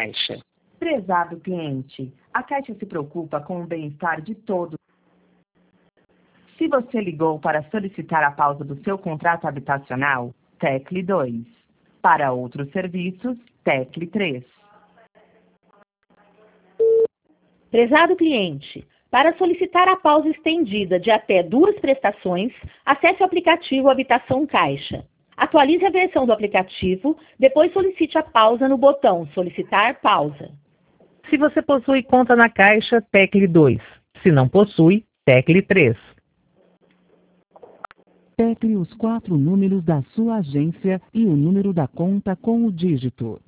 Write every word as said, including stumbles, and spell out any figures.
Caixa. Prezado cliente, a Caixa se preocupa com o bem-estar de todos. Se você ligou para solicitar a pausa do seu contrato habitacional, tecle dois. Para outros serviços, tecle três. Prezado cliente, para solicitar a pausa estendida de até duas prestações, acesse o aplicativo Habitação Caixa. Atualize a versão do aplicativo, depois solicite a pausa no botão Solicitar Pausa. Se você possui conta na Caixa, tecle dois. Se não possui, tecle três. Tecle os quatro números da sua agência e o número da conta com o dígito.